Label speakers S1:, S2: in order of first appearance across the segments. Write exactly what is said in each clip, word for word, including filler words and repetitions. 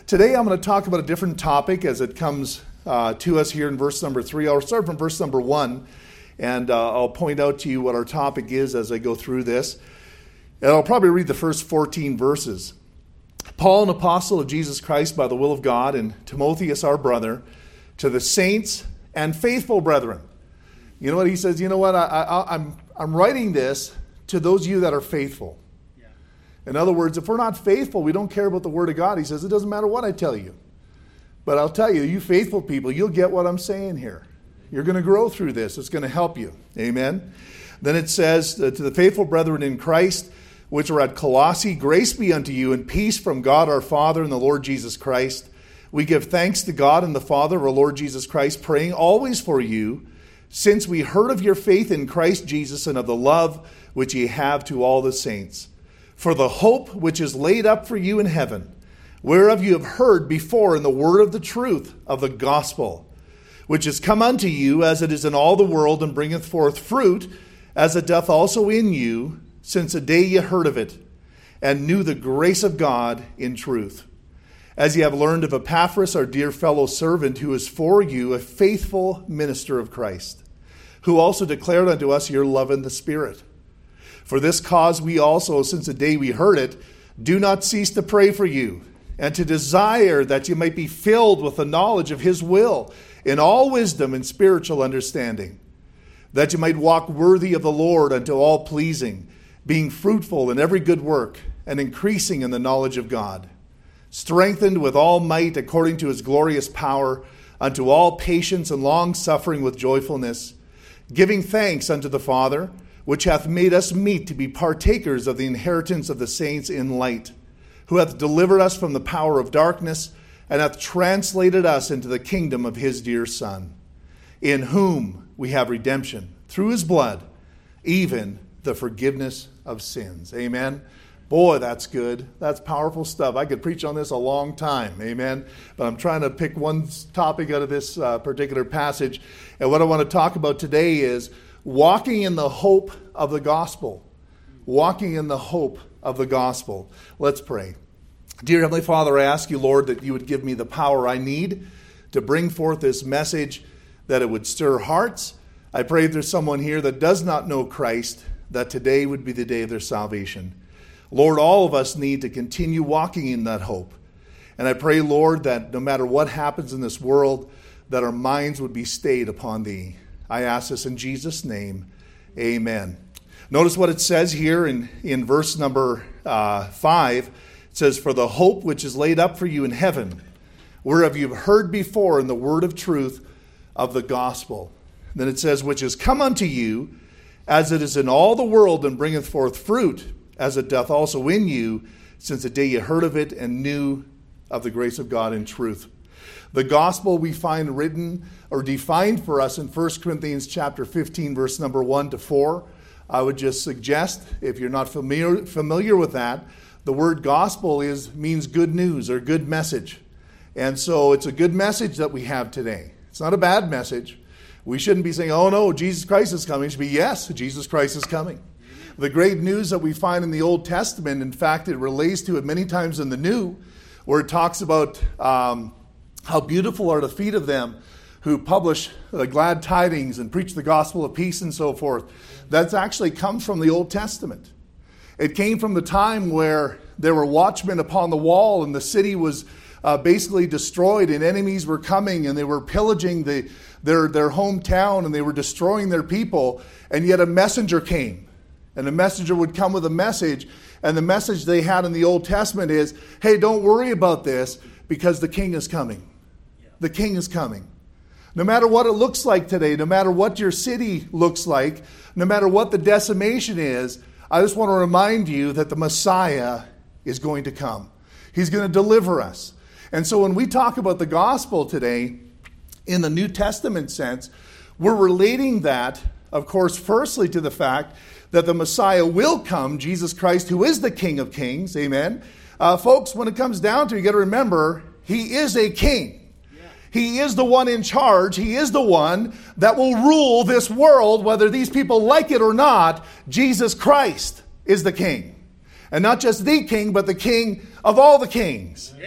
S1: Today I'm going to talk about a different topic as it comes uh, to us here in verse number three. I'll start from verse number one, and uh, I'll point out to you what our topic is as I go through this. And I'll probably read the first fourteen verses. Paul, an apostle of Jesus Christ by the will of God, and Timotheus, our brother, to the saints and faithful brethren. You know what he says? You know what? I, I, I'm I'm writing this to those of you that are faithful. Yeah. In other words, if we're not faithful, we don't care about the Word of God. He says it doesn't matter what I tell you. But I'll tell you, you faithful people, you'll get what I'm saying here. You're going to grow through this. It's going to help you. Amen. Then it says, uh, to the faithful brethren in Christ, which are at Colossae, grace be unto you and peace from God our Father and the Lord Jesus Christ. We give thanks to God and the Father of our Lord Jesus Christ, praying always for you, since we heard of your faith in Christ Jesus and of the love which ye have to all the saints. For the hope which is laid up for you in heaven, whereof you have heard before in the word of the truth of the gospel, which is come unto you as it is in all the world, and bringeth forth fruit, as it doth also in you, since the day ye heard of it, and knew the grace of God in truth. As ye have learned of Epaphras, our dear fellow servant, who is for you a faithful minister of Christ, who also declared unto us your love in the Spirit. For this cause we also, since the day we heard it, do not cease to pray for you, and to desire that you might be filled with the knowledge of his will, in all wisdom and spiritual understanding, that you might walk worthy of the Lord unto all pleasing, being fruitful in every good work, and increasing in the knowledge of God, strengthened with all might according to his glorious power, unto all patience and long suffering with joyfulness, giving thanks unto the Father, which hath made us meet to be partakers of the inheritance of the saints in light, who hath delivered us from the power of darkness, and hath translated us into the kingdom of his dear Son, in whom we have redemption, through his blood, even the forgiveness of sins. Amen. Boy, that's good. That's powerful stuff. I could preach on this a long time. Amen. But I'm trying to pick one topic out of this uh, particular passage. And what I want to talk about today is walking in the hope of the gospel. Walking in the hope of the gospel. Let's pray. Dear Heavenly Father, I ask you, Lord, that you would give me the power I need to bring forth this message, that it would stir hearts. I pray if there's someone here that does not know Christ, that today would be the day of their salvation. Lord, all of us need to continue walking in that hope. And I pray, Lord, that no matter what happens in this world, that our minds would be stayed upon thee. I ask this in Jesus' name. Amen. Notice what it says here in, in verse number uh, five. It says, for the hope which is laid up for you in heaven, whereof you've heard before in the word of truth of the gospel. Then it says, which is come unto you, as it is in all the world, and bringeth forth fruit, as it doth also in you, since the day you heard of it and knew of the grace of God in truth. The gospel we find written or defined for us in First Corinthians chapter fifteen, verse number one to four. I would just suggest, if you're not familiar, familiar with that, the word gospel is means good news or good message. And so it's a good message that we have today. It's not a bad message. We shouldn't be saying, oh no, Jesus Christ is coming. It should be, yes, Jesus Christ is coming. The great news that we find in the Old Testament, in fact, it relates to it many times in the New, where it talks about um, how beautiful are the feet of them who publish the glad tidings and preach the gospel of peace and so forth. That's actually comes from the Old Testament. It came from the time where there were watchmen upon the wall and the city was uh, basically destroyed and enemies were coming and they were pillaging the, their, their hometown and they were destroying their people, and yet a messenger came. And the messenger would come with a message, and the message they had in the Old Testament is, hey, don't worry about this because the king is coming. The king is coming. No matter what it looks like today, no matter what your city looks like, no matter what the decimation is, I just want to remind you that the Messiah is going to come. He's going to deliver us. And so when we talk about the gospel today, in the New Testament sense, we're relating that, of course, firstly to the fact that the Messiah will come, Jesus Christ, who is the King of Kings. Amen. Uh, folks, when it comes down to it, you got to remember, he is a king. Yeah. He is the one in charge. He is the one that will rule this world, whether these people like it or not. Jesus Christ is the king. And not just the king, but the king of all the kings. Yeah.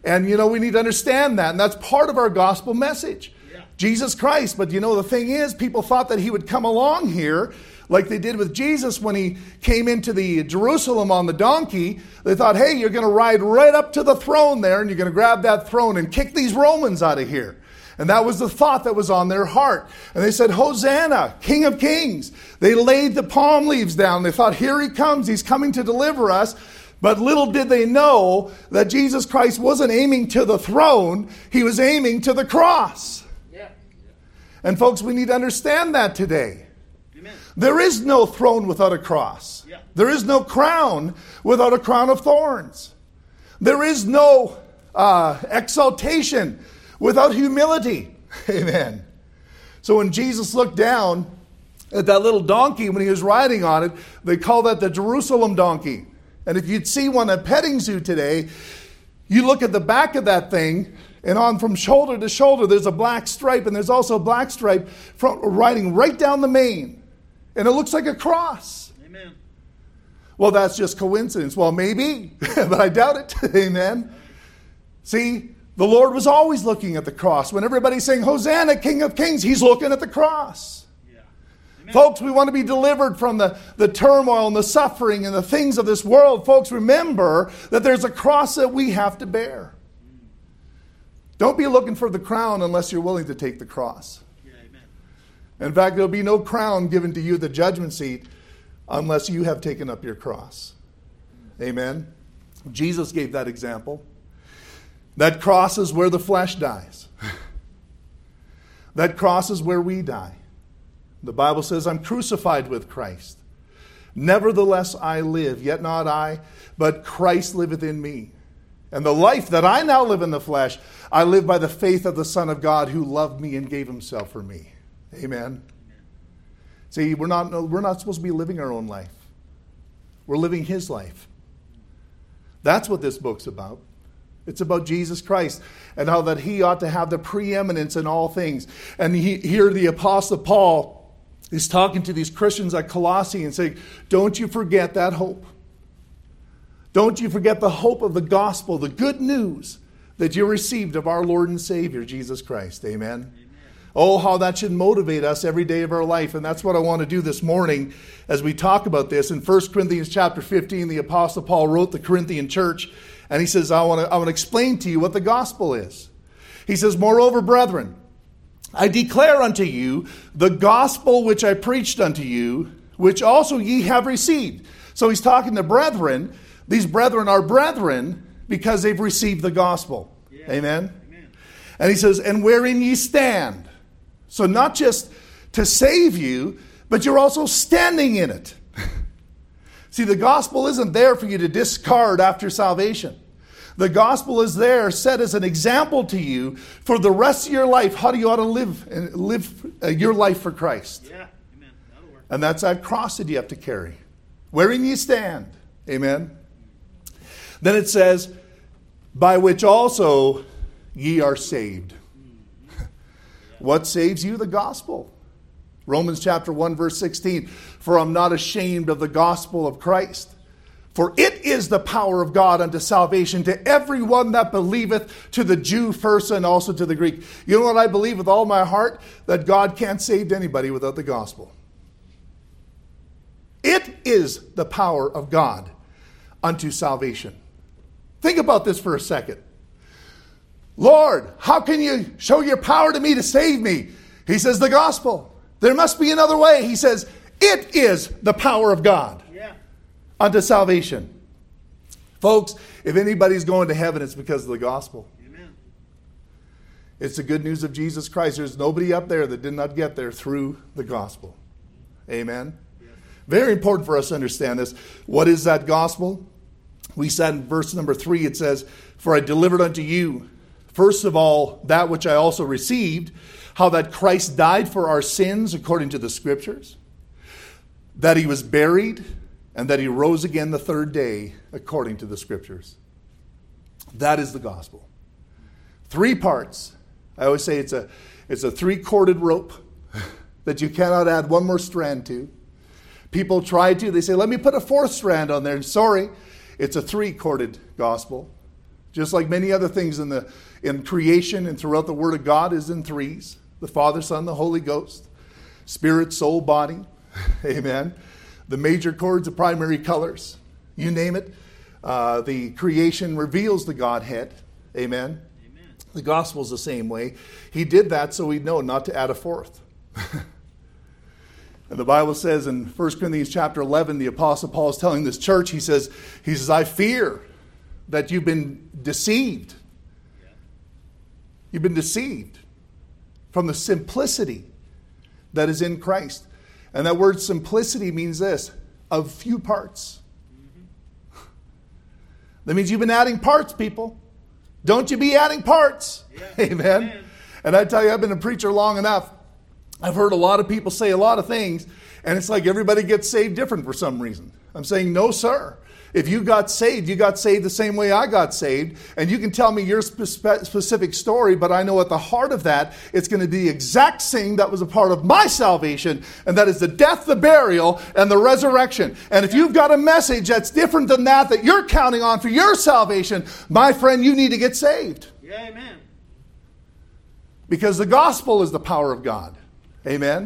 S1: And, you know, we need to understand that. And that's part of our gospel message. Yeah. Jesus Christ. But, you know, the thing is, people thought that he would come along here like they did with Jesus when he came into the Jerusalem on the donkey. They thought, hey, you're going to ride right up to the throne there, and you're going to grab that throne and kick these Romans out of here. And that was the thought that was on their heart. And they said, Hosanna, King of Kings. They laid the palm leaves down. They thought, here he comes. He's coming to deliver us. But little did they know that Jesus Christ wasn't aiming to the throne. He was aiming to the cross. Yeah. And folks, we need to understand that today. Amen. There is no throne without a cross. Yeah. There is no crown without a crown of thorns. There is no uh, exaltation without humility. Amen. So when Jesus looked down at that little donkey when he was riding on it, they call that the Jerusalem donkey. And if you'd see one at petting zoo today, you look at the back of that thing, and on from shoulder to shoulder, there's a black stripe, and there's also a black stripe from riding right down the mane. And it looks like a cross. Amen. Well, that's just coincidence. Well, maybe, but I doubt it. Amen. See, the Lord was always looking at the cross. When everybody's saying, Hosanna, King of Kings, he's looking at the cross. Folks, we want to be delivered from the, the turmoil and the suffering and the things of this world. Folks, remember that there's a cross that we have to bear. Don't be looking for the crown unless you're willing to take the cross. Yeah, amen. In fact, there'll be no crown given to you at the judgment seat unless you have taken up your cross. Amen. Jesus gave that example. That cross is where the flesh dies. That cross is where we die. The Bible says, I'm crucified with Christ. Nevertheless I live, yet not I, but Christ liveth in me. And the life that I now live in the flesh, I live by the faith of the Son of God who loved me and gave himself for me. Amen. See, we're not, we're not supposed to be living our own life. We're living his life. That's what this book's about. It's about Jesus Christ and how that he ought to have the preeminence in all things. And he, here the Apostle Paul is talking to these Christians at Colossae and saying, don't you forget that hope. Don't you forget the hope of the gospel, the good news that you received of our Lord and Savior, Jesus Christ. Amen. Amen. Oh, how that should motivate us every day of our life. And that's what I want to do this morning as we talk about this. In First Corinthians chapter fifteen, the Apostle Paul wrote the Corinthian church, and he says, I want to, I want to explain to you what the gospel is. He says, moreover, brethren, I declare unto you the gospel which I preached unto you, which also ye have received. So he's talking to brethren. These brethren are brethren because they've received the gospel. Yeah. Amen? Amen. And he says, and wherein ye stand. So not just to save you, but you're also standing in it. See, the gospel isn't there for you to discard after salvation. The gospel is there set as an example to you for the rest of your life. How do you ought to live and live uh, your life for Christ? Yeah, amen. That'll work. And that's that cross that you have to carry. Wherein you stand. Amen. Then it says, by which also ye are saved. What saves you? The gospel. Romans chapter one verse sixteen. For I'm not ashamed of the gospel of Christ. For it is the power of God unto salvation to everyone that believeth, to the Jew first and also to the Greek. You know what I believe with all my heart? That God can't save anybody without the gospel. It is the power of God unto salvation. Think about this for a second. Lord, how can you show your power to me to save me? He says the gospel. There must be another way. He says it is the power of God unto salvation. Folks, if anybody's going to heaven, it's because of the gospel. Amen. It's the good news of Jesus Christ. There's nobody up there that did not get there through the gospel. Amen. Yes. Very important for us to understand this. What is that gospel? We said in verse number three, it says, for I delivered unto you, first of all, that which I also received, how that Christ died for our sins according to the scriptures, that he was buried, and that he rose again the third day according to the scriptures. That is the gospel. Three parts. I always say it's a, it's a three-corded rope that you cannot add one more strand to. People try to. They say, let me put a fourth strand on there. Sorry, it's a three-corded gospel. Just like many other things in the in creation and throughout the Word of God is in threes. The Father, Son, the Holy Ghost. Spirit, soul, body. Amen. The major chords, the primary colors. You name it. Uh, the creation reveals the Godhead. Amen. Amen. The gospel is the same way. He did that so we'd know not to add a fourth. And the Bible says in First Corinthians chapter eleven, the Apostle Paul is telling this church, he says, he says, I fear that you've been deceived. Yeah. You've been deceived from the simplicity that is in Christ. And that word simplicity means this, of few parts. Mm-hmm. That means you've been adding parts, people. Don't you be adding parts. Yeah. Amen. Amen. And I tell you, I've been a preacher long enough. I've heard a lot of people say a lot of things, and it's like everybody gets saved different for some reason. I'm saying, no, sir. If you got saved, you got saved the same way I got saved. And you can tell me your spe- specific story, but I know at the heart of that, it's going to be the exact same that was a part of my salvation, and that is the death, the burial, and the resurrection. And if you've got a message that's different than that, that you're counting on for your salvation, my friend, you need to get saved.
S2: Yeah, amen.
S1: Because the gospel is the power of God. Amen.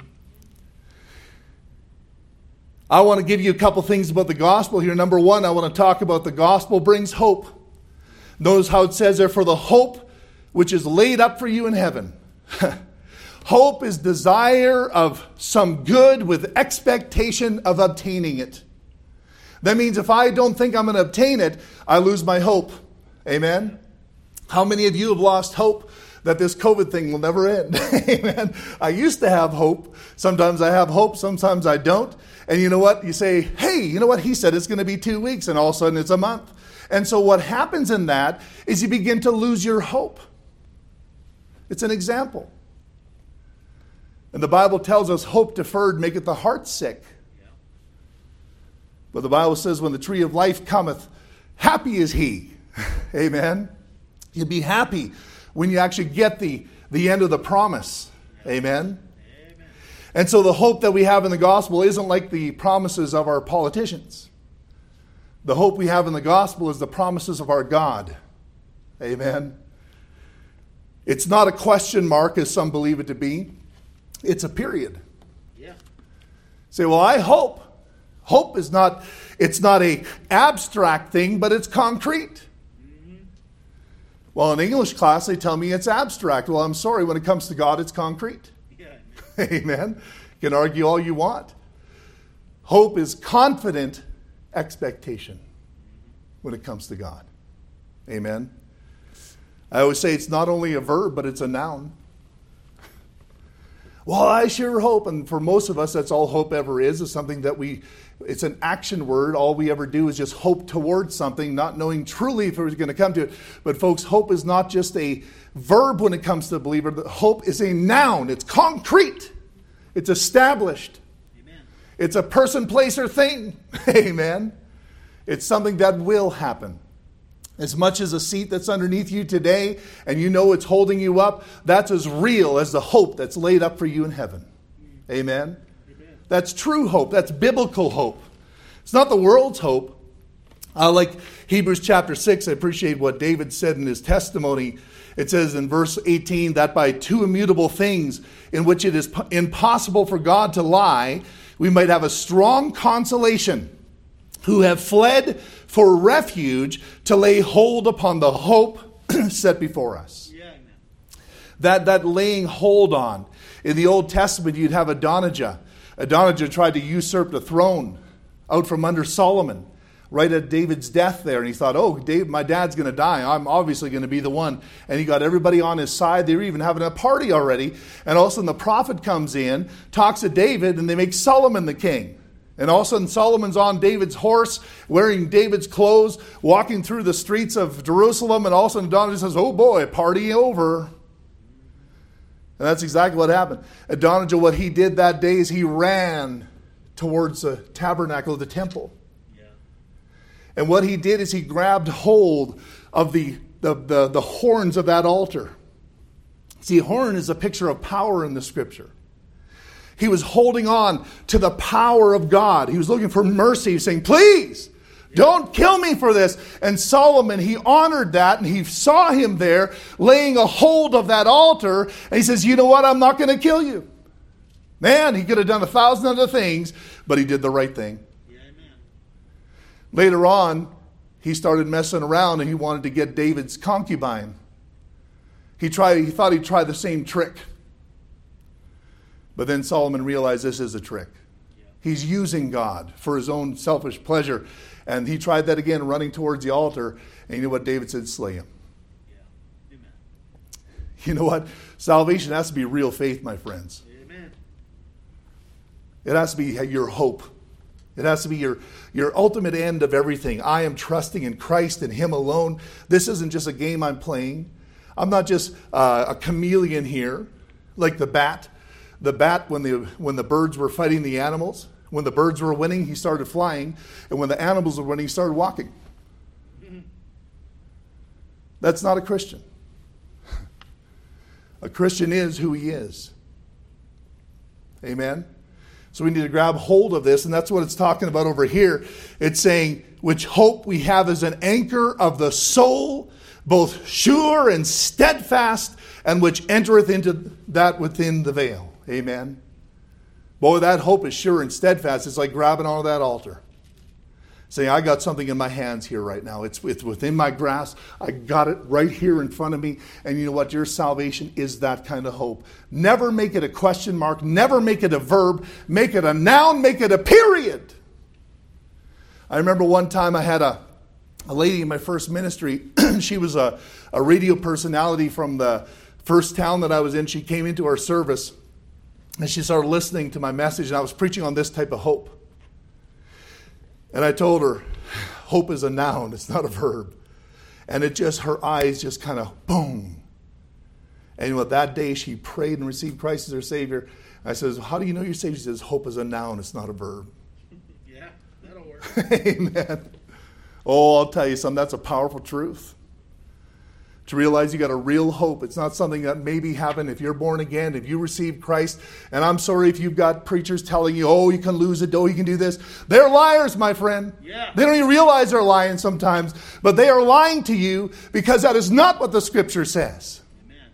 S1: I want to give you a couple things about the gospel here. Number one, I want to talk about the gospel brings hope. Notice how it says there, for the hope which is laid up for you in heaven. Hope is desire of some good with expectation of obtaining it. That means if I don't think I'm going to obtain it, I lose my hope. Amen. How many of you have lost hope that this COVID thing will never end? Amen. I used to have hope. Sometimes I have hope, sometimes I don't. And you know what? You say, hey, you know what? He said it's going to be two weeks, and all of a sudden it's a month. And so what happens in that is you begin to lose your hope. It's an example. And the Bible tells us hope deferred maketh the heart sick. Yeah. But the Bible says when the tree of life cometh, happy is he. Amen. You'll be happy when you actually get the, the end of the promise. Amen. Amen. And so the hope that we have in the gospel isn't like the promises of our politicians. The hope we have in the gospel is the promises of our God. Amen. It's not a question mark as some believe it to be. It's a period. Yeah. Say, well, I hope. Hope is not, it's not a abstract thing, but it's concrete. Well, in English class, they tell me it's abstract. Well, I'm sorry. When it comes to God, it's concrete. Yeah. Amen. You can argue all you want. Hope is confident expectation when it comes to God. Amen. I always say it's not only a verb, but it's a noun. Well, I sure hope. And for most of us, that's all hope ever is, is something that we, it's an action word. All we ever do is just hope towards something, not knowing truly if it was going to come to it. But folks, hope is not just a verb when it comes to the believer. Hope is a noun. It's concrete. It's established. Amen. It's a person, place, or thing. Amen. It's something that will happen. As much as a seat that's underneath you today and you know it's holding you up, that's as real as the hope that's laid up for you in heaven. Amen? Amen. That's true hope. That's biblical hope. It's not the world's hope. Uh, like Hebrews chapter six, I appreciate what David said in his testimony. It says in verse eighteen that by two immutable things in which it is p- impossible for God to lie, we might have a strong consolation, who have fled for refuge to lay hold upon the hope set before us. Yeah, amen. That, that laying hold on. In the Old Testament, you'd have Adonijah. Adonijah tried to usurp the throne out from under Solomon, right at David's death there. And he thought, oh, Dave, my dad's going to die. I'm obviously going to be the one. And he got everybody on his side. They were even having a party already. And all of a sudden the prophet comes in, talks to David, and they make Solomon the king. And all of a sudden Solomon's on David's horse, wearing David's clothes, walking through the streets of Jerusalem. And all of a sudden Adonijah says, oh boy, party over. And that's exactly what happened. Adonijah, what he did that day is he ran towards the tabernacle of the temple. Yeah. And what he did is he grabbed hold of the, the, the, the horns of that altar. See, a horn is a picture of power in the scripture. He was holding on to the power of God. He was looking for mercy, saying, please, Don't kill me for this. And Solomon, he honored that, and he saw him there laying a hold of that altar. And he says, you know what? I'm not going to kill you. Man, he could have done a thousand other things, but he did the right thing.
S2: Yeah, amen.
S1: Later on, he started messing around and he wanted to get David's concubine. He tried. He thought he'd try the same trick. But then Solomon realized this is a trick. Yeah. He's using God for his own selfish pleasure. And he tried that again, running towards the altar. And you know what David said? Slay him.
S2: Yeah. Amen.
S1: You know what? Salvation has to be real faith, my friends.
S2: Amen.
S1: It has to be your hope. It has to be your, your ultimate end of everything. I am trusting in Christ and Him alone. This isn't just a game I'm playing. I'm not just uh, a chameleon here, like the bat. The bat, when the when the birds were fighting the animals, when the birds were winning, he started flying. And when the animals were winning, he started walking. Mm-hmm. That's not a Christian. A Christian is who he is. Amen? So we need to grab hold of this, and that's what it's talking about over here. It's saying, which hope we have as an anchor of the soul, both sure and steadfast, and which entereth into that within the veil. Amen. Boy, that hope is sure and steadfast. It's like grabbing onto that altar. Saying, I got something in my hands here right now. It's, it's within my grasp. I got it right here in front of me. And you know what? Your salvation is that kind of hope. Never make it a question mark. Never make it a verb. Make it a noun. Make it a period. I remember one time I had a, a lady in my first ministry. She was a, a radio personality from the first town that I was in. She came into our service. And she started listening to my message, and I was preaching on this type of hope. And I told her, hope is a noun, it's not a verb. And it just, her eyes just kind of, boom. And what that day she prayed and received Christ as her Savior. I says, how do you know you're saved? She says, hope is a noun, it's not a verb.
S2: Yeah, that'll work.
S1: Amen. Oh, I'll tell you something, that's a powerful truth. To realize you got a real hope. It's not something that maybe happened if you're born again, if you receive Christ. And I'm sorry if you've got preachers telling you, oh, you can lose it, oh, you can do this. They're liars, my friend.
S2: Yeah.
S1: They don't even realize they're lying sometimes. But they are lying to you because that is not what the Scripture says.
S2: Amen.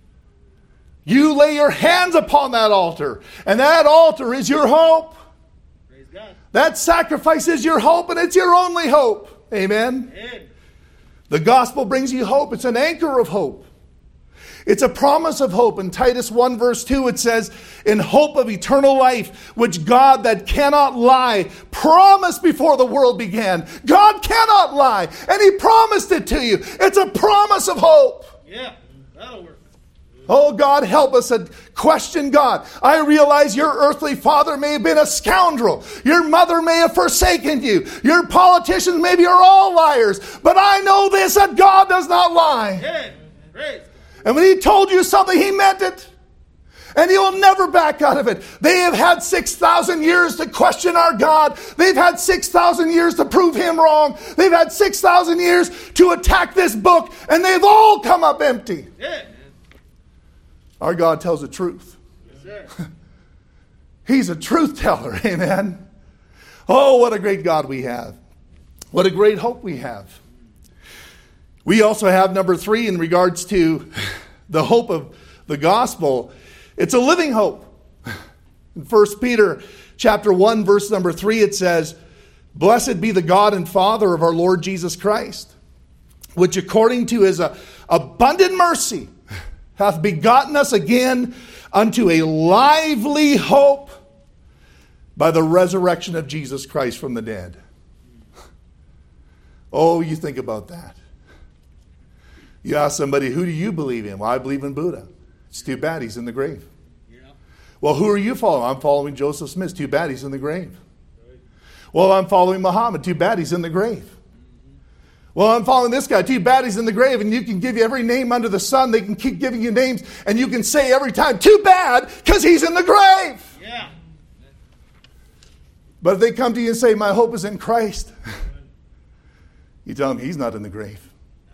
S1: You lay your hands upon that altar. And that altar is your hope.
S2: Praise God.
S1: That sacrifice is your hope, and it's your only hope. Amen.
S2: Amen.
S1: The gospel brings you hope. It's an anchor of hope. It's a promise of hope. In Titus one verse two it says, in hope of eternal life, which God that cannot lie promised before the world began. God cannot lie. And He promised it to you. It's a promise of hope.
S2: Yeah, that'll work.
S1: Oh, God, help us to question God. I realize your earthly father may have been a scoundrel. Your mother may have forsaken you. Your politicians maybe are all liars. But I know this, that God does not lie.
S2: Yeah, great.
S1: And when He told you something, He meant it. And He will never back out of it. They have had six thousand years to question our God. They've had six thousand years to prove Him wrong. They've had six thousand years to attack this book. And they've all come up empty.
S2: Yeah.
S1: Our God tells the truth.
S2: Yes, sir.
S1: He's a truth teller. Amen. Oh, what a great God we have. What a great hope we have. We also have number three in regards to the hope of the gospel. It's a living hope. In First Peter chapter one, verse number three, it says, blessed be the God and Father of our Lord Jesus Christ, which according to His uh, abundant mercy hath begotten us again unto a lively hope by the resurrection of Jesus Christ from the dead. Oh, you think about that. You ask somebody, who do you believe in? Well, I believe in Buddha. It's too bad he's in the grave.
S2: Yeah.
S1: Well, who are you following? I'm following Joseph Smith. Too bad he's in the grave. Right. Well, I'm following Muhammad. Too bad he's in the grave. Well, I'm following this guy. Too bad he's in the grave. And you can give you every name under the sun. They can keep giving you names. And you can say every time, too bad, because he's in the grave.
S2: Yeah.
S1: But if they come to you and say, my hope is in Christ, you tell them he's not in the grave.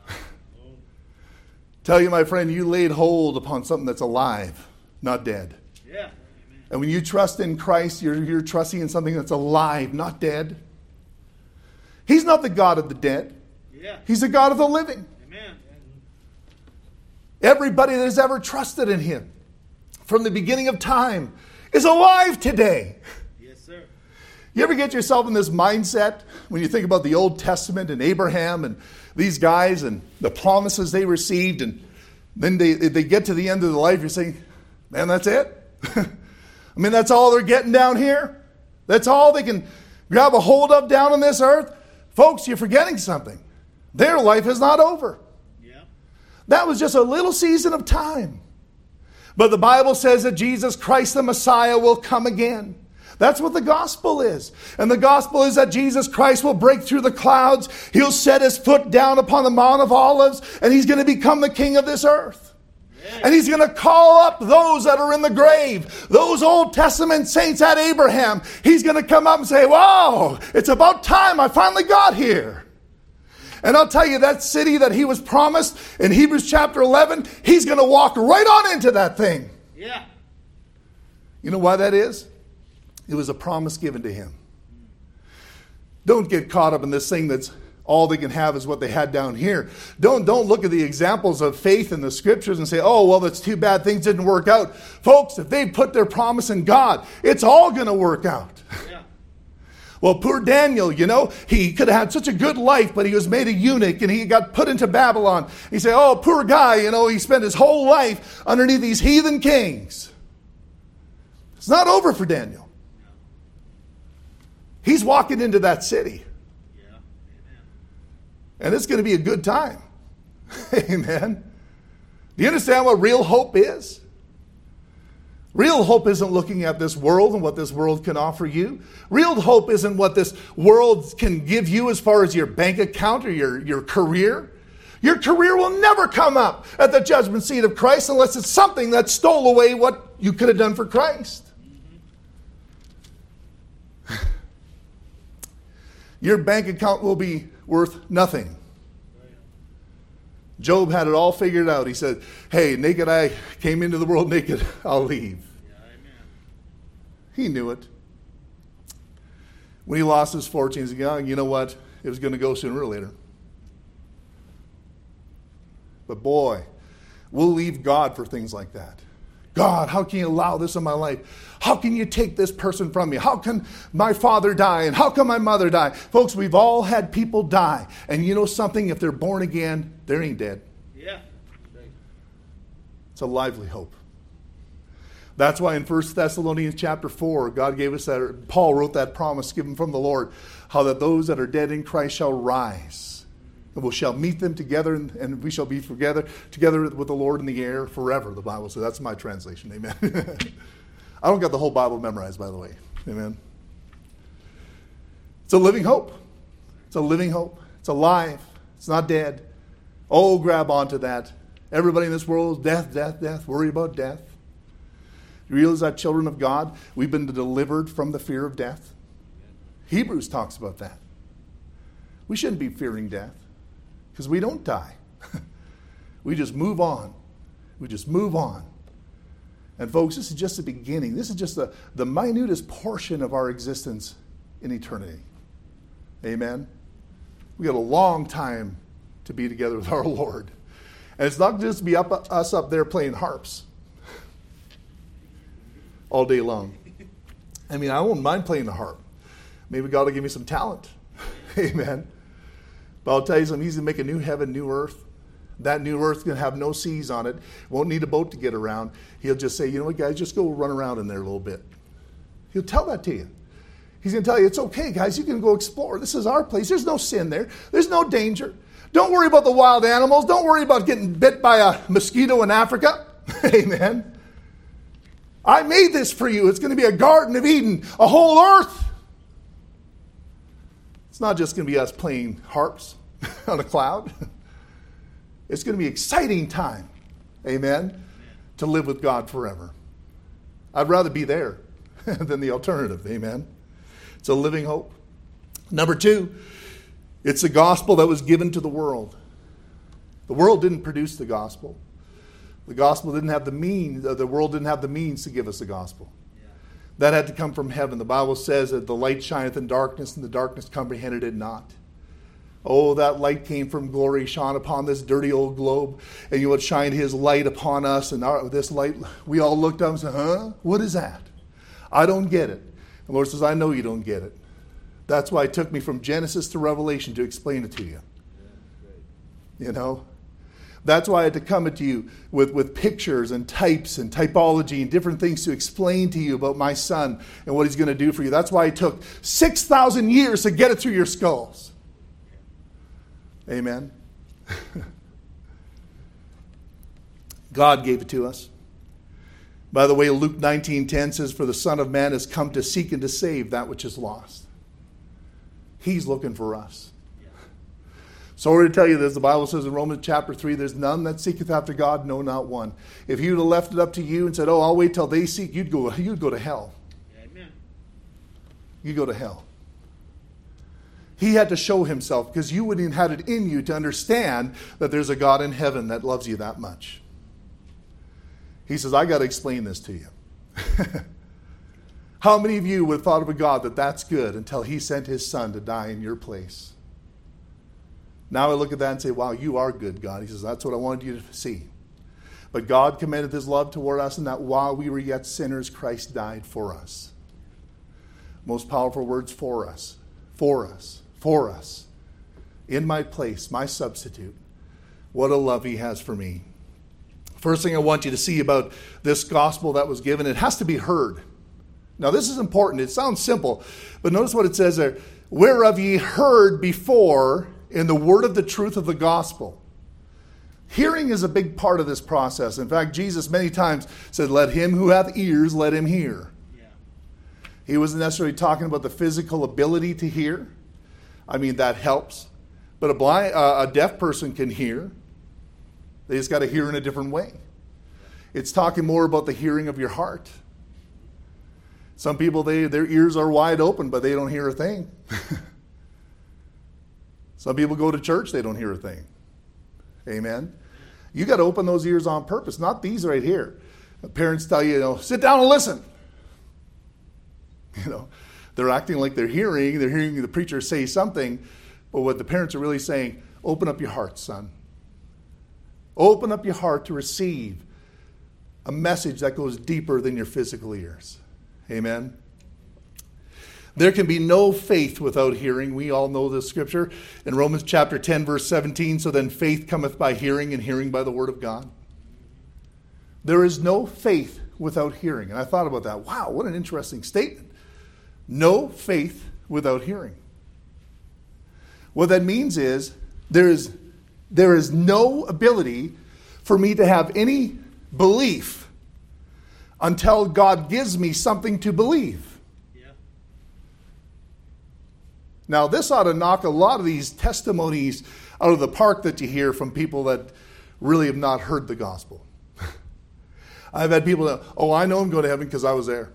S1: Tell you, my friend, you laid hold upon something that's alive, not dead.
S2: Yeah.
S1: And when you trust in Christ, you're, you're trusting in something that's alive, not dead. He's not the God of the dead.
S2: Yeah.
S1: He's the God of the living.
S2: Amen.
S1: Everybody that has ever trusted in him from the beginning of time is alive today.
S2: Yes, sir.
S1: You ever get yourself in this mindset when you think about the Old Testament and Abraham and these guys and the promises they received, and then they, they get to the end of their life, you're saying, man, that's it? I mean, that's all they're getting down here? That's all they can grab a hold of down on this earth? Folks, you're forgetting something. Their life is not over.
S2: Yeah.
S1: That was just a little season of time. But the Bible says that Jesus Christ the Messiah will come again. That's what the gospel is. And the gospel is that Jesus Christ will break through the clouds. He'll set his foot down upon the Mount of Olives, and he's going to become the king of this earth.
S2: Yeah.
S1: And he's going to call up those that are in the grave, those Old Testament saints at Abraham. He's going to come up and say, wow, it's about time I finally got here. And I'll tell you, that city that he was promised in Hebrews chapter eleven, he's going to walk right on into that thing.
S2: Yeah.
S1: You know why that is? It was a promise given to him. Don't get caught up in this thing that's all they can have is what they had down here. Don't, don't look at the examples of faith in the scriptures and say, oh, well, that's too bad. Things didn't work out. Folks, if they put their promise in God, it's all going to work out.
S2: Yeah.
S1: Well, poor Daniel, you know, he could have had such a good life, but he was made a eunuch and he got put into Babylon. You say, oh, poor guy, you know, he spent his whole life underneath these heathen kings. It's not over for Daniel. He's walking into that city.
S2: Yeah. Amen.
S1: And it's going to be a good time. Amen. Do you understand what real hope is? Real hope isn't looking at this world and what this world can offer you. Real hope isn't what this world can give you as far as your bank account or your, your career. Your career will never come up at the judgment seat of Christ unless it's something that stole away what you could have done for Christ. Mm-hmm. Your bank account will be worth nothing. Job had it all figured out. He said, hey, naked I came into the world, naked I'll leave.
S2: Yeah, amen.
S1: He knew it. When he lost his fortune, he said, oh, you know what? It was going to go sooner or later. But boy, we'll leave God for things like that. God, how can you allow this in my life? How can you take this person from me? How can my father die? And how can my mother die? Folks, we've all had people die. And you know something? If they're born again, they ain't dead.
S2: Yeah.
S1: It's a lively hope. That's why in First Thessalonians chapter four, God gave us that, Paul wrote that promise given from the Lord, how that those that are dead in Christ shall rise. And we shall meet them together, and, and we shall be together, together with the Lord in the air forever, the Bible says. That's my translation, amen. I don't got the whole Bible memorized, by the way, amen. It's a living hope. It's a living hope. It's alive. It's not dead. Oh, grab onto that. Everybody in this world is death, death, death. Worry about death. You realize that, children of God, we've been delivered from the fear of death? Hebrews talks about that. We shouldn't be fearing death because we don't die. We just move on. We just move on. And folks, this is just the beginning. This is just the, the minutest portion of our existence in eternity. Amen? We got a long time to be together with our Lord. And it's not just to be up, us up there playing harps all day long. I mean, I won't mind playing the harp. Maybe God will give me some talent. Amen. But I'll tell you something, he's going to make a new heaven, new earth. That new earth's going to have no seas on it. Won't need a boat to get around. He'll just say, you know what, guys, just go run around in there a little bit. He'll tell that to you. He's going to tell you, it's okay, guys, you can go explore. This is our place. There's no sin there. There's no danger. Don't worry about the wild animals. Don't worry about getting bit by a mosquito in Africa. Amen. I made this for you. It's going to be a Garden of Eden, a whole earth. It's not just going to be us playing harps on a cloud. It's going to be an exciting time, amen, to live with God forever. I'd rather be there than the alternative, amen. It's a living hope. Number two, it's the gospel that was given to the world. The world didn't produce the gospel. The gospel didn't have the means, the world didn't have the means to give us the gospel. Yeah. That had to come from heaven. The Bible says that the light shineth in darkness, and the darkness comprehended it not. Oh, that light came from glory, shone upon this dirty old globe, and you would shine his light upon us, and our, this light, we all looked up and said, huh? What is that? I don't get it. The Lord says, I know you don't get it. That's why it took me from Genesis to Revelation to explain it to you. You know? That's why I had to come at you with, with pictures and types and typology and different things to explain to you about my son and what he's going to do for you. That's why it took six thousand years to get it through your skulls. Amen. God gave it to us. By the way, Luke nineteen ten says, for the Son of Man has come to seek and to save that which is lost. He's looking for us. So I'm going to tell you this. The Bible says in Romans chapter three, there's none that seeketh after God, no, not one. If you would have left it up to you and said, oh, I'll wait till they seek, you'd go, you'd go to hell.
S2: Amen.
S1: You'd go to hell. He had to show himself because you wouldn't have had it in you to understand that there's a God in heaven that loves you that much. He says, I got to explain this to you. How many of you would have thought of a God that that's good until he sent his son to die in your place? Now I look at that and say, wow, you are good, God. He says, that's what I wanted you to see. But God commended his love toward us in that while we were yet sinners, Christ died for us. Most powerful words, for us. For us. For us. In my place, my substitute. What a love he has for me. First thing I want you to see about this gospel that was given, it has to be heard. Now this is important. It sounds simple, but notice what it says there. Whereof ye heard before in the word of the truth of the gospel. Hearing is a big part of this process. In fact, Jesus many times said, let him who hath ears, let him hear.
S2: Yeah.
S1: He wasn't necessarily talking about the physical ability to hear. I mean, that helps. But a blind, uh, a deaf person can hear. They just got to hear in a different way. It's talking more about the hearing of your heart. Some people, they their ears are wide open, but they don't hear a thing. Some people go to church, they don't hear a thing. Amen. You got to open those ears on purpose, not these right here. Parents tell you, you know, sit down and listen. You know, they're acting like they're hearing, they're hearing the preacher say something, but what the parents are really saying, open up your heart, son. Open up your heart to receive a message that goes deeper than your physical ears. Amen. There can be no faith without hearing. We all know this scripture in Romans chapter ten, verse seventeen. So then faith cometh by hearing, and hearing by the word of God. There is no faith without hearing. And I thought about that. Wow, what an interesting statement. No faith without hearing. What that means is there is, there is no ability for me to have any belief until God gives me something to believe. Now, this ought to knock a lot of these testimonies out of the park that you hear from people that really have not heard the gospel. I've had people that, oh, I know I'm going to heaven because I was there.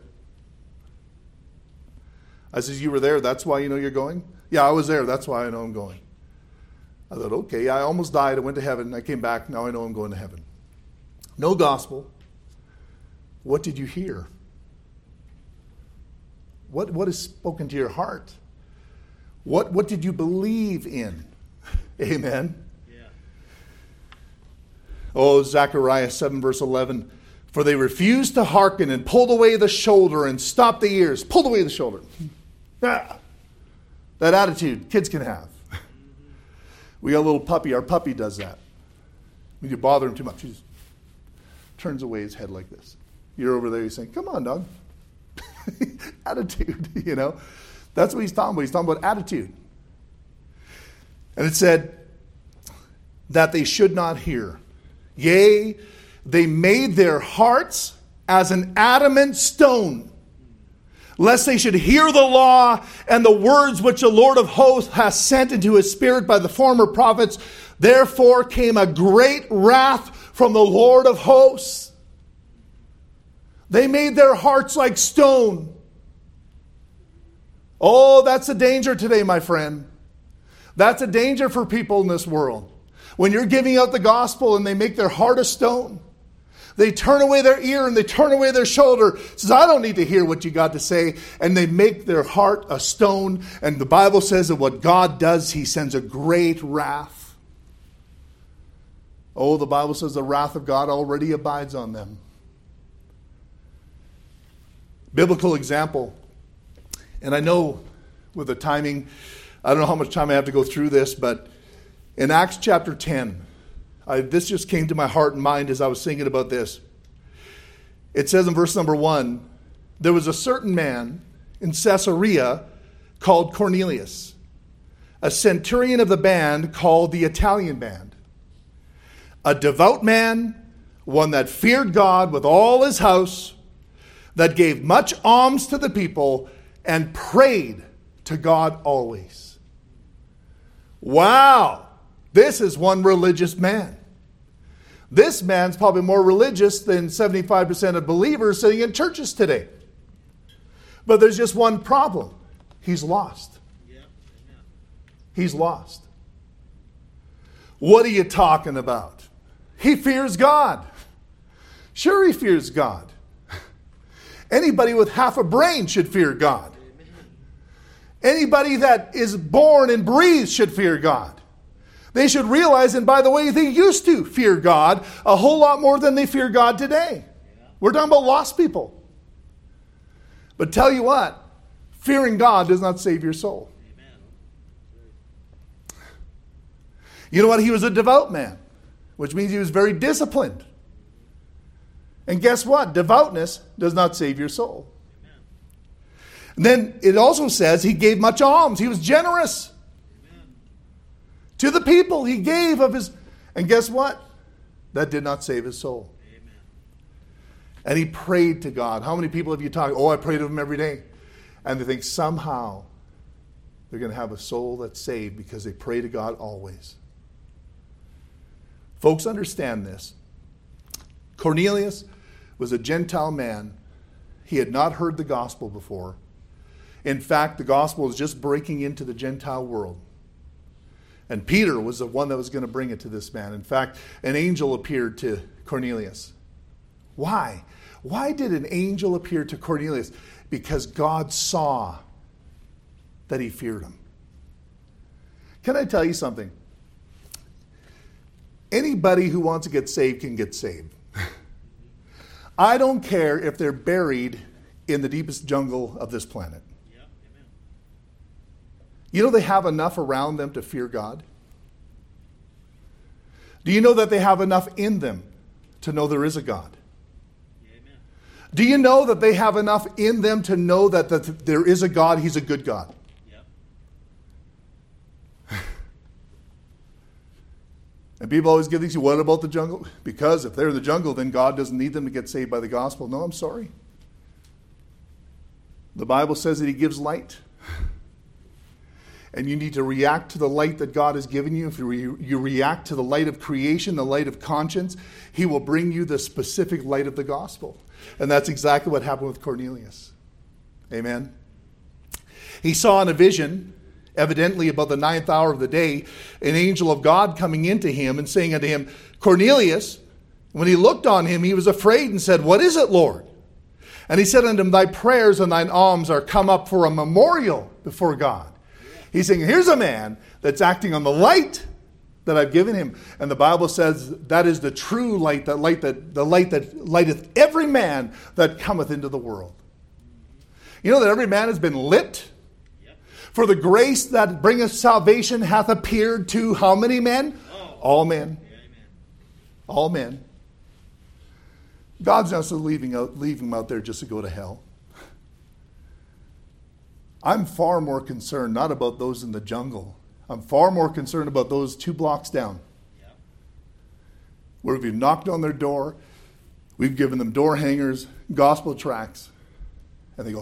S1: I says, you were there, that's why you know you're going? Yeah, I was there, that's why I know I'm going. I thought, okay, I almost died, I went to heaven, I came back, now I know I'm going to heaven. No gospel. What did you hear? What, what is spoken to your heart? What what did you believe in? Amen.
S2: Yeah.
S1: Oh, Zechariah seven verse eleven. For they refused to hearken and pulled away the shoulder and stopped the ears. Pulled away the shoulder. Ah, that attitude kids can have. We got a little puppy. Our puppy does that. When you bother him too much, he just turns away his head like this. You're over there, you're saying, come on, dog. Attitude, you know. That's what he's talking about. He's talking about attitude. And it said that they should not hear. Yea, they made their hearts as an adamant stone, lest they should hear the law and the words which the Lord of hosts hath sent into his spirit by the former prophets. Therefore came a great wrath from the Lord of hosts. They made their hearts like stone. Oh, that's a danger today, my friend. That's a danger for people in this world. When you're giving out the gospel and they make their heart a stone. They turn away their ear and they turn away their shoulder. Says, I don't need to hear what you got to say. And they make their heart a stone. And the Bible says that what God does, he sends a great wrath. Oh, the Bible says the wrath of God already abides on them. Biblical example. And I know with the timing, I don't know how much time I have to go through this, but in Acts chapter ten, I, this just came to my heart and mind as I was thinking about this. It says in verse number one, there was a certain man in Caesarea called Cornelius, a centurion of the band called the Italian band, a devout man, one that feared God with all his house, that gave much alms to the people and prayed to God always. Wow, this is one religious man. This man's probably more religious than seventy-five percent of believers sitting in churches today. But there's just one problem. He's lost.
S2: Yep.
S1: He's lost. What are you talking about? He fears God. Sure, he fears God. Anybody with half a brain should fear God. Anybody that is born and breathes should fear God. They should realize, and by the way, they used to fear God a whole lot more than they fear God today. We're talking about lost people. But tell you what, fearing God does not save your soul. You know what? He was a devout man, which means he was very disciplined. And guess what? Devoutness does not save your soul. And then it also says he gave much alms. He was generous. To the people he gave of his, and guess what? That did not save his soul.
S2: Amen.
S1: And he prayed to God. How many people have you talked? Oh, I pray to him every day. And they think somehow they're going to have a soul that's saved because they pray to God always. Folks, understand this. Cornelius was a Gentile man. He had not heard the gospel before. In fact, the gospel was just breaking into the Gentile world. And Peter was the one that was going to bring it to this man. In fact, an angel appeared to Cornelius. Why? Why did an angel appear to Cornelius? Because God saw that he feared him. Can I tell you something? Anybody who wants to get saved can get saved. I don't care if they're buried in the deepest jungle of this planet. You know they have enough around them to fear God? Do you know that they have enough in them to know there is a God?
S2: Amen.
S1: Do you know that they have enough in them to know that, that there is a God, he's a good God?
S2: Yep.
S1: And people always give these, what about the jungle? Because if they're in the jungle, then God doesn't need them to get saved by the gospel. No, I'm sorry. The Bible says that he gives light. And you need to react to the light that God has given you. If you, re- you react to the light of creation, the light of conscience, he will bring you the specific light of the gospel. And that's exactly what happened with Cornelius. Amen. He saw in a vision, evidently about the ninth hour of the day, an angel of God coming into him and saying unto him, Cornelius. When he looked on him, he was afraid and said, What is it, Lord? And he said unto him, Thy prayers and thine alms are come up for a memorial before God. He's saying, here's a man that's acting on the light that I've given him. And the Bible says that is the true light, that light that the light that lighteth every man that cometh into the world. You know that every man has been lit?
S2: Yep.
S1: For the grace that bringeth salvation hath appeared to how many men?
S2: Oh.
S1: All men.
S2: Yeah, amen.
S1: All men. God's not so leaving out leaving them out there just to go to hell. I'm far more concerned not about those in the jungle. I'm far more concerned about those two blocks down.
S2: Yep.
S1: Where we've knocked on their door, we've given them door hangers, gospel tracts, and they go.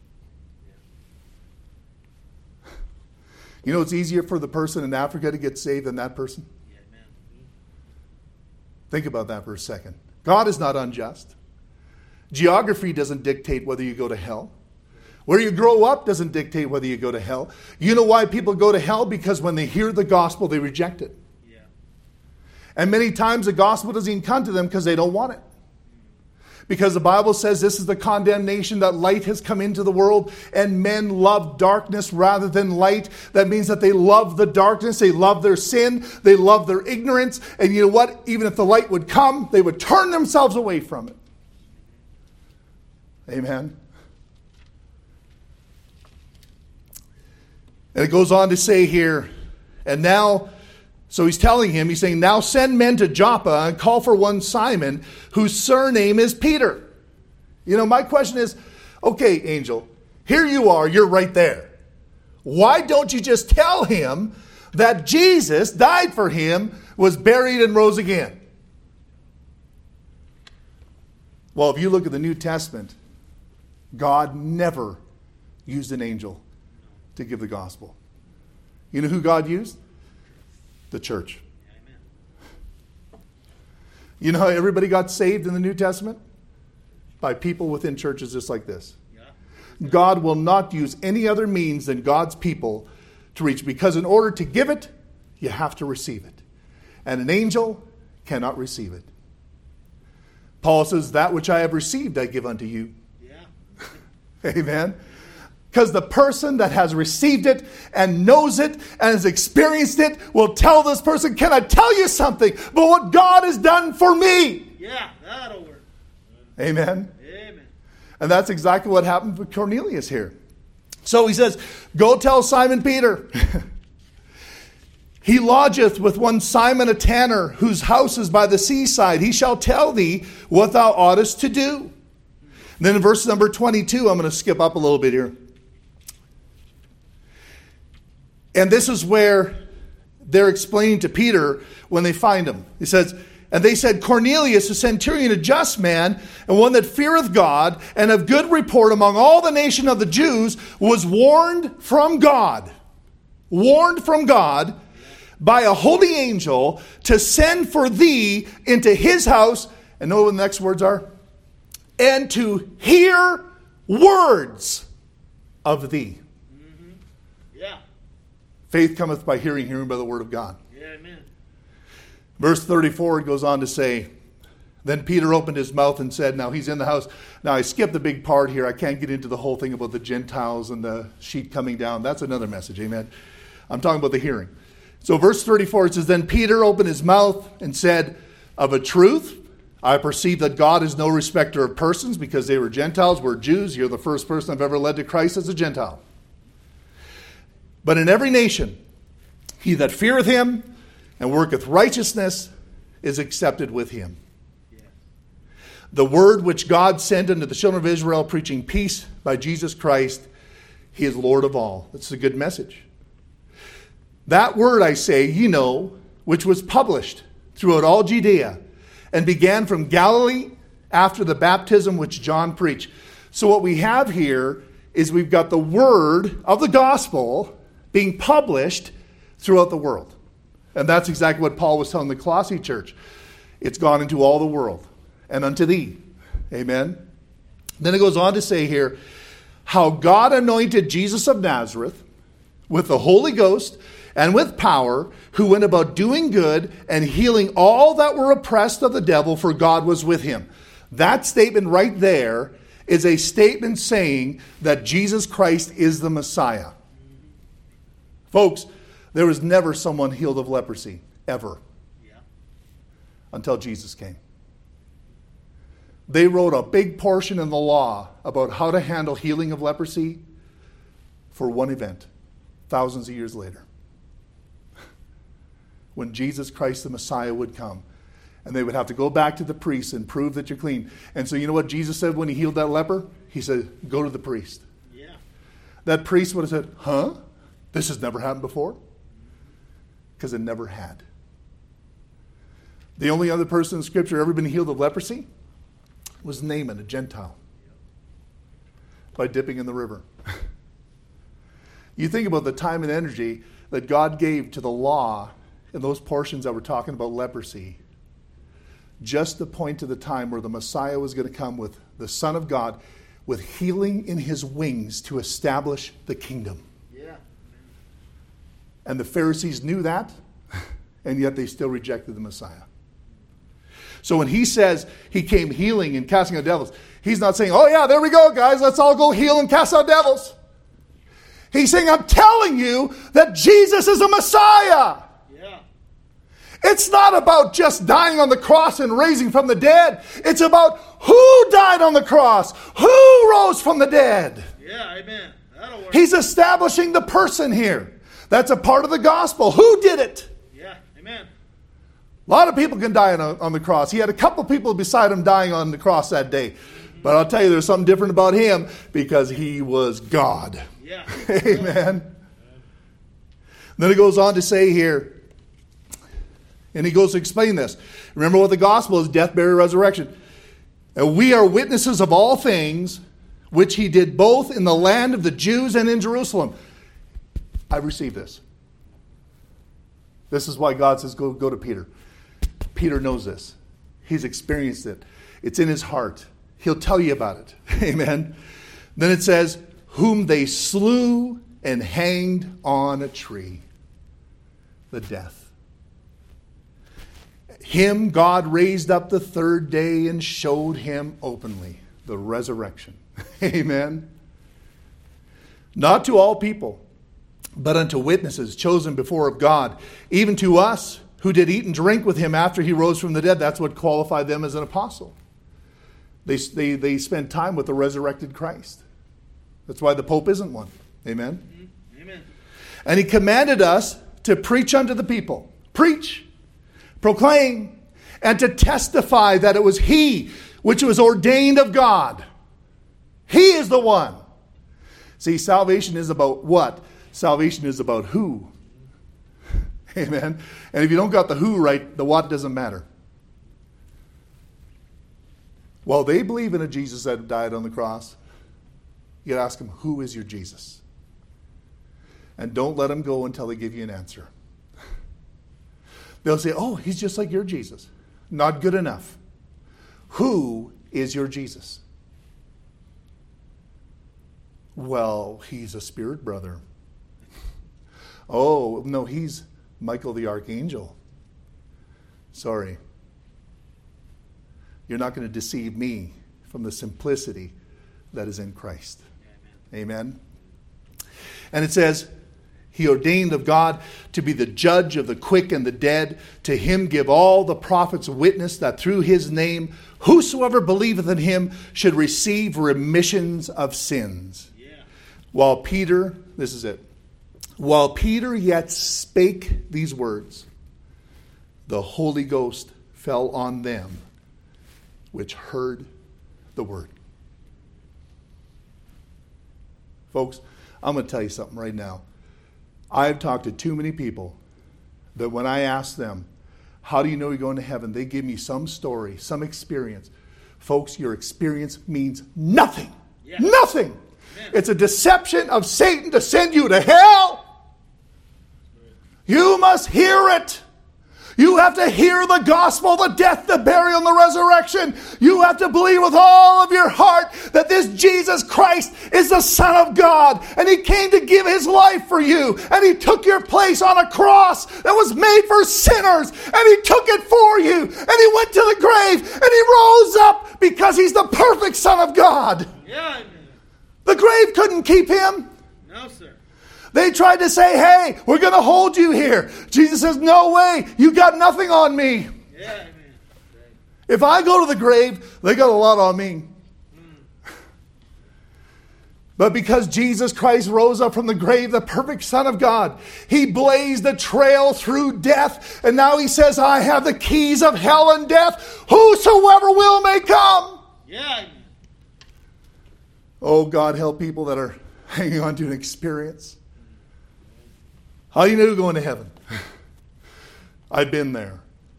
S1: Yeah. You know it's easier for the person in Africa to get saved than that person?
S2: Yeah, amen.
S1: Think about that for a second. God is not unjust. Geography doesn't dictate whether you go to hell. Where you grow up doesn't dictate whether you go to hell. You know why people go to hell? Because when they hear the gospel, they reject it.
S2: Yeah.
S1: And many times the gospel doesn't even come to them because they don't want it. Because the Bible says this is the condemnation, that light has come into the world and men love darkness rather than light. That means that they love the darkness, they love their sin, they love their ignorance. And you know what? Even if the light would come, they would turn themselves away from it. Amen. And it goes on to say here, and now, so he's telling him, he's saying, now send men to Joppa and call for one Simon, whose surname is Peter. You know, my question is, okay, angel, here you are, you're right there. Why don't you just tell him that Jesus died for him, was buried, and rose again? Well, if you look at the New Testament, God never used an angel to give the gospel. You know who God used? The church. Amen. You know how everybody got saved in the New Testament? By people within churches just like this. Yeah. God will not use any other means than God's people to reach, because in order to give it, you have to receive it. And an angel cannot receive it. Paul says, that which I have received I give unto you. Yeah. Amen. Because the person that has received it and knows it and has experienced it will tell this person, can I tell you something about what God has done for me?
S2: Yeah, that'll work.
S1: Amen.
S2: Amen.
S1: And that's exactly what happened with Cornelius here. So he says, go tell Simon Peter. He lodgeth with one Simon a tanner, whose house is by the seaside. He shall tell thee what thou oughtest to do. And then in verse number twenty-two, I'm going to skip up a little bit here. And this is where they're explaining to Peter when they find him. He says, and they said, Cornelius, a centurion, a just man, and one that feareth God, and of good report among all the nation of the Jews, was warned from God, warned from God by a holy angel to send for thee into his house, and know what the next words are? And to hear words of thee.
S2: Mm-hmm. Yeah.
S1: Faith cometh by hearing, hearing by the word of God.
S2: Yeah, amen.
S1: Verse thirty-four, it goes on to say, then Peter opened his mouth and said, now he's in the house. Now I skipped the big part here. I can't get into the whole thing about the Gentiles and the sheet coming down. That's another message, amen. I'm talking about the hearing. So verse thirty-four, it says, then Peter opened his mouth and said, of a truth, I perceive that God is no respecter of persons, because they were Gentiles, we're Jews. You're the first person I've ever led to Christ as a Gentile. But in every nation, he that feareth him and worketh righteousness is accepted with him. Yeah. The word which God sent unto the children of Israel, preaching peace by Jesus Christ, he is Lord of all. That's a good message. That word, I say, ye know, which was published throughout all Judea, and began from Galilee after the baptism which John preached. So what we have here is we've got the word of the gospel being published throughout the world. And that's exactly what Paul was telling the Colossae church. It's gone into all the world, and unto thee. Amen. Then it goes on to say here, how God anointed Jesus of Nazareth with the Holy Ghost and with power, who went about doing good and healing all that were oppressed of the devil, for God was with him. That statement right there is a statement saying that Jesus Christ is the Messiah. Folks, there was never someone healed of leprosy, ever, yeah. until Jesus came. They wrote a big portion in the law about how to handle healing of leprosy for one event, thousands of years later. When Jesus Christ the Messiah would come. And they would have to go back to the priest and prove that you're clean. And so you know what Jesus said when he healed that leper? He said, go to the priest. Yeah. That priest would have said, huh? This has never happened before? Because it never had. The only other person in Scripture ever been healed of leprosy was Naaman, a Gentile, by dipping in the river. You think about the time and energy that God gave to the law in those portions that were talking about leprosy, just to point to the time where the Messiah was going to come with the Son of God, with healing in his wings to establish the kingdom. Yeah. And the Pharisees knew that, and yet they still rejected the Messiah. So when he says he came healing and casting out devils, he's not saying, oh yeah, there we go, guys, let's all go heal and cast out devils. He's saying, I'm telling you that Jesus is a Messiah.
S2: Yeah.
S1: It's not about just dying on the cross and raising from the dead. It's about who died on the cross, who rose from the dead.
S2: Yeah, amen. That'll work.
S1: He's establishing the person here. That's a part of the gospel. Who did it?
S2: Yeah, amen.
S1: A lot of people can die on, a, on the cross. He had a couple people beside him dying on the cross that day. But I'll tell you, there's something different about him because he was God.
S2: Yeah.
S1: Amen. Then it goes on to say here, and he goes to explain this. Remember what the gospel is, death, burial, resurrection. And we are witnesses of all things which he did both in the land of the Jews and in Jerusalem. I received this. This is why God says, go, go to Peter. Peter knows this. He's experienced it. It's in his heart. He'll tell you about it. Amen. Then it says, whom they slew and hanged on a tree. The death. Him God raised up the third day and showed him openly. The resurrection. Amen. Not to all people, but unto witnesses chosen before of God, even to us who did eat and drink with him after he rose from the dead. That's what qualified them as an apostle. They, they, they spent time with the resurrected Christ. That's why the Pope isn't one. Amen?
S2: Mm-hmm. Amen.
S1: And he commanded us to preach unto the people. Preach, proclaim, and to testify that it was he which was ordained of God. He is the one. See, salvation is about what? Salvation is about who. Amen. And if you don't got the who right, the what doesn't matter. Well, they believe in a Jesus that died on the cross. You gotta ask them, who is your Jesus? And don't let them go until they give you an answer. They'll say, oh, he's just like your Jesus. Not good enough. Who is your Jesus? Well, he's a spirit brother. Oh, no, he's Michael the Archangel. Sorry. You're not going to deceive me from the simplicity that is in Christ. Amen. Amen. And it says, he ordained of God to be the judge of the quick and the dead. To him give all the prophets witness that through his name, whosoever believeth in him should receive remissions of sins. Yeah. While Peter, this is it. While Peter yet spake these words, the Holy Ghost fell on them which heard the word. Folks, I'm going to tell you something right now. I've talked to too many people that when I ask them, how do you know you're going to heaven? They give me some story, some experience. Folks, your experience means nothing. Yeah. Nothing. Amen. It's a deception of Satan to send you to hell. You must hear it. You have to hear the gospel, the death, the burial, and the resurrection. You have to believe with all of your heart that this Jesus Christ is the Son of God. And he came to give his life for you. And he took your place on a cross that was made for sinners. And he took it for you. And he went to the grave. And he rose up because he's the perfect Son of God.
S2: Yeah, amen.
S1: The grave couldn't keep him.
S2: No, sir.
S1: They tried to say, hey, we're going to hold you here. Jesus says, no way. You got nothing on me.
S2: Yeah, amen.
S1: If I go to the grave, they got a lot on me. Mm. But because Jesus Christ rose up from the grave, the perfect Son of God, he blazed the trail through death. And now he says, I have the keys of hell and death. Whosoever will may come.
S2: Yeah, amen.
S1: Oh, God, help people that are hanging on to an experience. How do you know you're going to heaven? I've been there.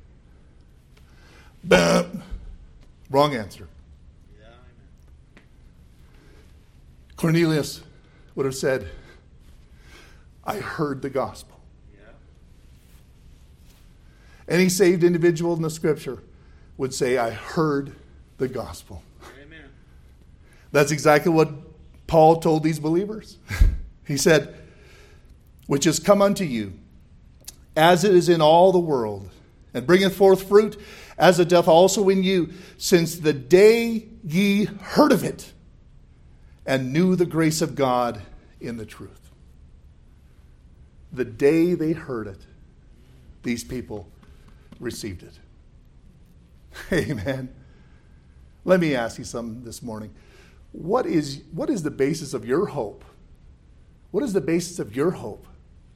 S1: Bam. Wrong answer.
S2: Yeah, amen.
S1: Cornelius would have said, I heard the gospel.
S2: Yeah.
S1: Any saved individual in the scripture would say, I heard the gospel.
S2: Amen.
S1: That's exactly what Paul told these believers. He said, which has come unto you, as it is in all the world, and bringeth forth fruit, as it doth also in you, since the day ye heard of it, and knew the grace of God in the truth. The day they heard it, these people received it. Amen. Let me ask you something this morning. What is, what is the basis of your hope? What is the basis of your hope?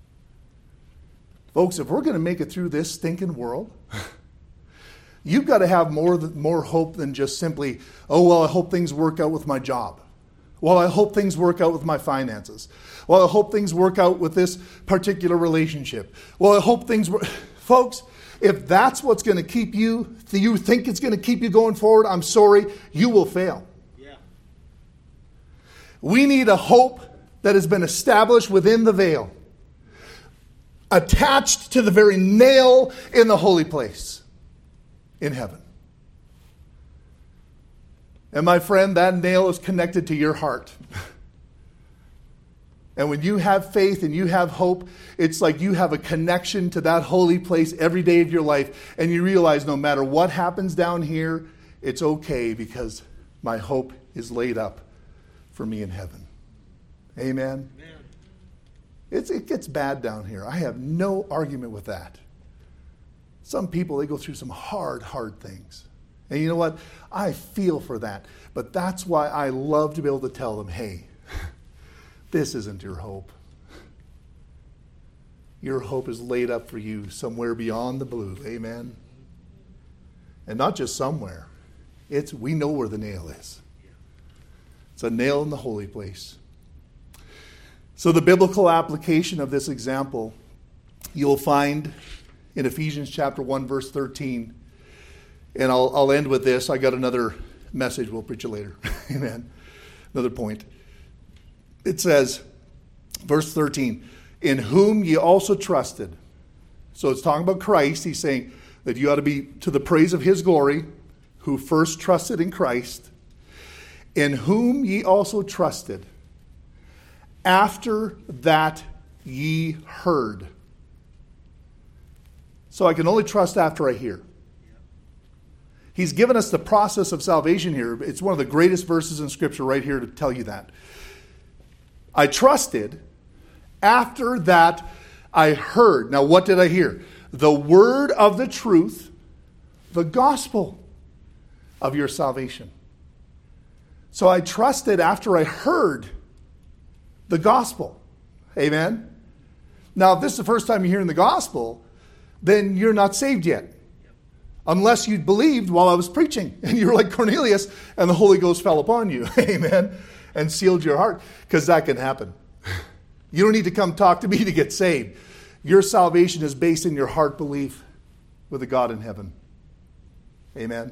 S1: Folks, if we're going to make it through this stinking world, you've got to have more, more hope than just simply, oh, well, I hope things work out with my job. Well, I hope things work out with my finances. Well, I hope things work out with this particular relationship. Well, I hope things work. Folks, if that's what's going to keep you, you think it's going to keep you going forward, I'm sorry, you will fail.
S2: Yeah.
S1: We need a hope that has been established within the veil, attached to the very nail in the holy place in heaven. And my friend, that nail is connected to your heart. And when you have faith and you have hope, it's like you have a connection to that holy place every day of your life. And you realize no matter what happens down here, it's okay because my hope is laid up for me in heaven. Amen?
S2: Amen.
S1: It's, it gets bad down here. I have no argument with that. Some people, they go through some hard, hard things. And you know what? I feel for that. But that's why I love to be able to tell them, hey, this isn't your hope. Your hope is laid up for you somewhere beyond the blue. Amen? And not just somewhere. It's we know where the nail is. It's a nail in the holy place. So the biblical application of this example, you'll find in Ephesians chapter one, verse thirteen. And I'll, I'll end with this. I got another message. We'll preach it later. Amen. Another point. It says, verse thirteen, in whom ye also trusted. So it's talking about Christ. He's saying that you ought to be to the praise of his glory, who first trusted in Christ, in whom ye also trusted, after that ye heard. So I can only trust after I hear. He's given us the process of salvation here. It's one of the greatest verses in Scripture right here to tell you that. I trusted. After that, I heard. Now, what did I hear? The word of the truth, the gospel of your salvation. So I trusted after I heard the gospel. Amen? Now, if this is the first time you're hearing the gospel, then you're not saved yet. Unless you believed while I was preaching. And you were like Cornelius and the Holy Ghost fell upon you. Amen. And sealed your heart. Because that can happen. You don't need to come talk to me to get saved. Your salvation is based in your heart belief with a God in heaven. Amen.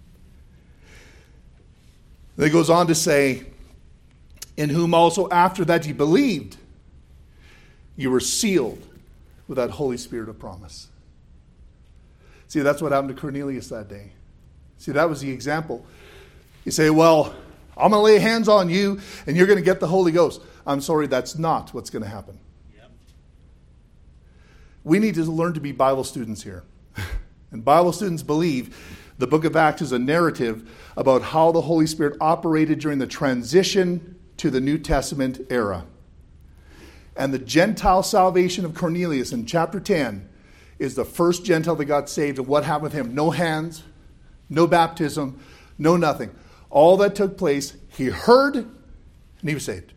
S1: Then it goes on to say, in whom also after that you believed, you were sealed with that Holy Spirit of promise. See, that's what happened to Cornelius that day. See, that was the example. You say, well, I'm going to lay hands on you and you're going to get the Holy Ghost. I'm sorry, that's not what's going to happen. Yep. We need to learn to be Bible students here. And Bible students believe the book of Acts is a narrative about how the Holy Spirit operated during the transition to the New Testament era. And the Gentile salvation of Cornelius in chapter ten is the first Gentile that got saved. And what happened with him? No hands, no baptism, no nothing. All that took place, he heard and he was saved.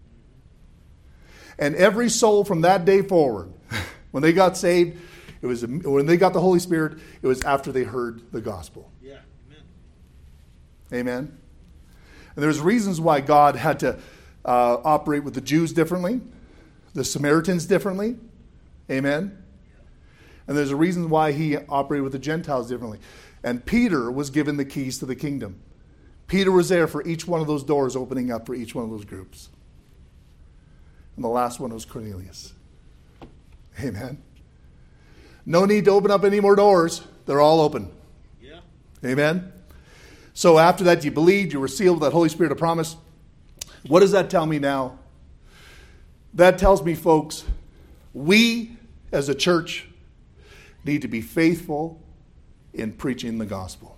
S1: And every soul from that day forward, when they got saved, it was when they got the Holy Spirit, it was after they heard the gospel.
S2: Yeah, amen.
S1: Amen. And there's reasons why God had to uh, operate with the Jews differently, the Samaritans differently. Amen. And there's a reason why he operated with the Gentiles differently. And Peter was given the keys to the kingdom. Peter was there for each one of those doors opening up for each one of those groups. And the last one was Cornelius. Amen. No need to open up any more doors. They're all open.
S2: Yeah.
S1: Amen. So after that, you believed, you were sealed with that Holy Spirit of promise. What does that tell me now? That tells me, folks, we as a church need to be faithful in preaching the gospel.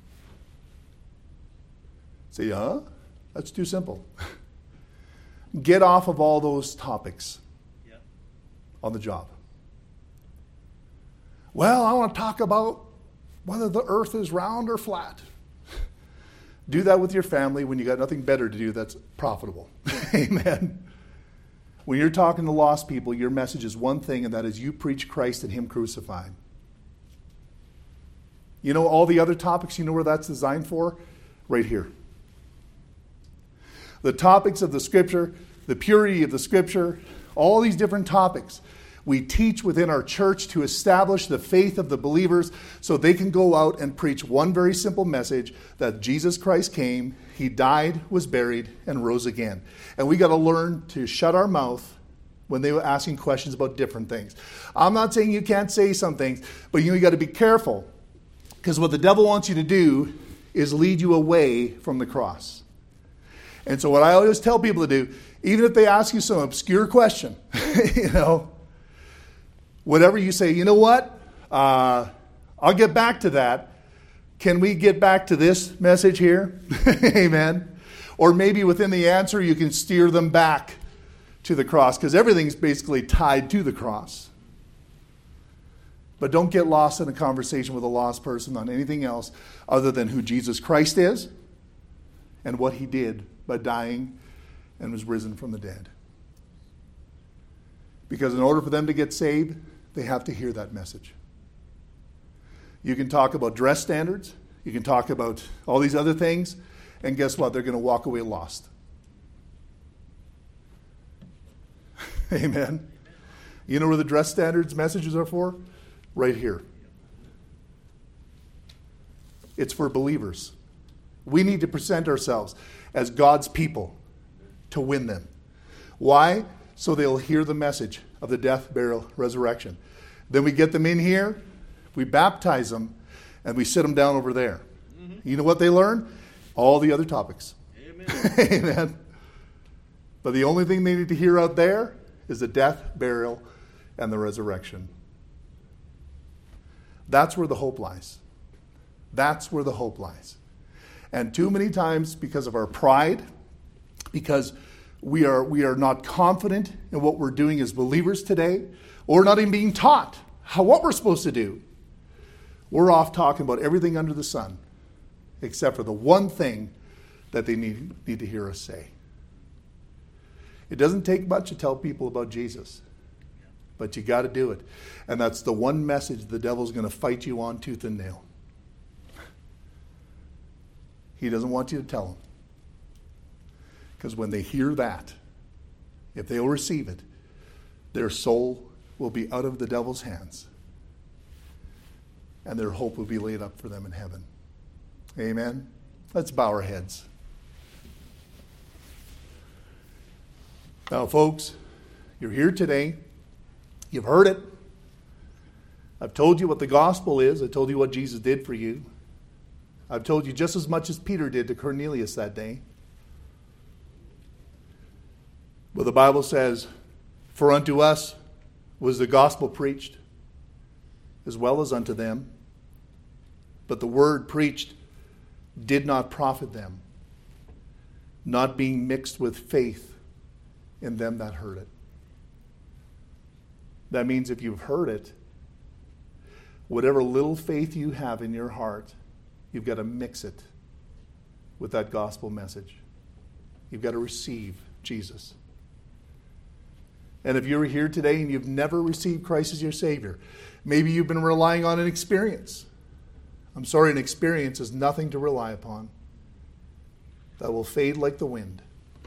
S1: Say, huh? That's too simple. Get off of all those topics
S2: Yep.
S1: on the job. Well, I want to talk about whether the earth is round or flat. Do that with your family when you got nothing better to do that's profitable. Amen. When you're talking to lost people, your message is one thing, and that is you preach Christ and Him crucified. You know all the other topics, you know where that's designed for? Right here. The topics of the Scripture, the purity of the Scripture, all these different topics we teach within our church to establish the faith of the believers so they can go out and preach one very simple message that Jesus Christ came, He died, was buried, and rose again. And we got to learn to shut our mouth when they were asking questions about different things. I'm not saying you can't say some things, but you, know, you got to be careful, because what the devil wants you to do is lead you away from the cross. And so what I always tell people to do, even if they ask you some obscure question, you know, whatever you say, you know what? Uh, I'll get back to that. Can we get back to this message here? Amen. Or maybe within the answer, you can steer them back to the cross, because everything's basically tied to the cross. But don't get lost in a conversation with a lost person on anything else other than who Jesus Christ is and what He did by dying and was risen from the dead. Because in order for them to get saved, they have to hear that message. You can talk about dress standards. You can talk about all these other things. And guess what? They're going to walk away lost. Amen. You know where the dress standards messages are for? Right here. It's for believers. We need to present ourselves as God's people to win them. Why? So they'll hear the message of the death, burial, resurrection. Then we get them in here, we baptize them, and we sit them down over there. Mm-hmm. You know what they learn? All the other topics. Amen. Amen. But the only thing they need to hear out there is the death, burial, and the resurrection. That's where the hope lies. That's where the hope lies. And too many times, because of our pride, because we are we are not confident in what we're doing as believers today, or not even being taught how what we're supposed to do, we're off talking about everything under the sun, except for the one thing that they need, need to hear us say. It doesn't take much to tell people about Jesus, but you got to do it. And that's the one message the devil's going to fight you on tooth and nail. He doesn't want you to tell them. Because when they hear that, if they'll receive it, their soul will be out of the devil's hands. And their hope will be laid up for them in heaven. Amen? Let's bow our heads. Now, folks, you're here today. You've heard it. I've told you what the gospel is. I told you what Jesus did for you. I've told you just as much as Peter did to Cornelius that day. But the Bible says, for unto us was the gospel preached, as well as unto them. But the word preached did not profit them, not being mixed with faith in them that heard it. That means if you've heard it, whatever little faith you have in your heart, you've got to mix it with that gospel message. You've got to receive Jesus. And if you're here today and you've never received Christ as your Savior, maybe you've been relying on an experience. I'm sorry, an experience is nothing to rely upon. That will fade like the wind.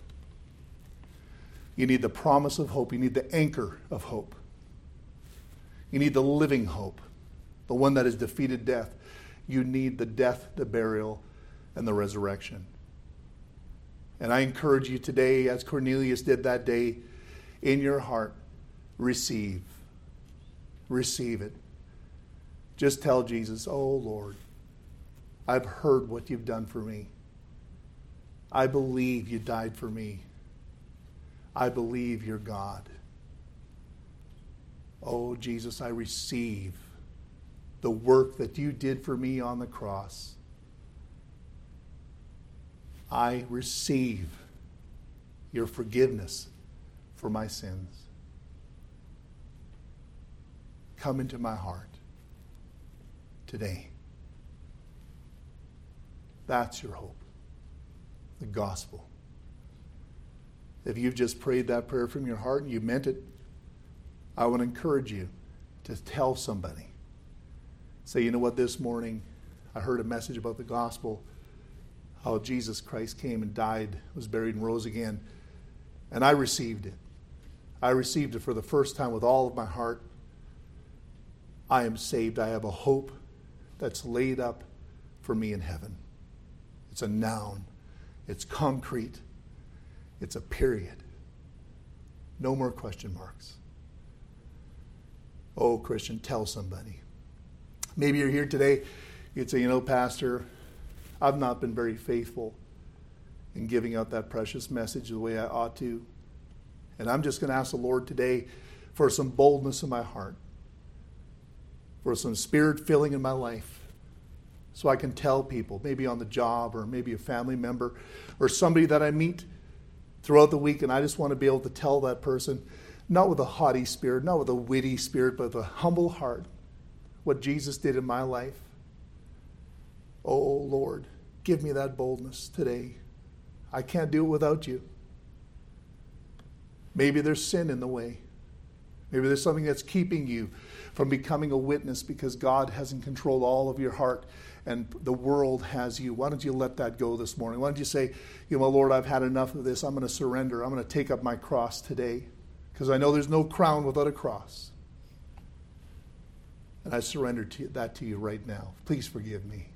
S1: You need the promise of hope. You need the anchor of hope. You need the living hope, the one that has defeated death. You need the death, the burial, and the resurrection. And I encourage you today, as Cornelius did that day, in your heart, receive. Receive it. Just tell Jesus, oh Lord, I've heard what you've done for me. I believe you died for me. I believe you're God. Oh Jesus, I receive the work that you did for me on the cross. I receive your forgiveness for my sins. Come into my heart today. That's your hope. The gospel. If you've just prayed that prayer from your heart and you meant it, I want to encourage you to tell somebody. Say, you know what, this morning I heard a message about the gospel, how Jesus Christ came and died, was buried and rose again, and I received it. I received it for the first time with all of my heart. I am saved. I have a hope that's laid up for me in heaven. It's a noun. It's concrete. It's a period. No more question marks. Oh, Christian, tell somebody. Maybe you're here today, you'd say, you know, Pastor, I've not been very faithful in giving out that precious message the way I ought to. And I'm just going to ask the Lord today for some boldness in my heart, for some spirit filling in my life, so I can tell people, maybe on the job or maybe a family member or somebody that I meet throughout the week, and I just want to be able to tell that person, not with a haughty spirit, not with a witty spirit, but with a humble heart, what Jesus did in my life. Oh, Lord, give me that boldness today. I can't do it without you. Maybe there's sin in the way. Maybe there's something that's keeping you from becoming a witness because God hasn't controlled all of your heart and the world has you. Why don't you let that go this morning? Why don't you say, you know, Lord, I've had enough of this. I'm going to surrender. I'm going to take up my cross today because I know there's no crown without a cross. And I surrender to that to you right now. Please forgive me.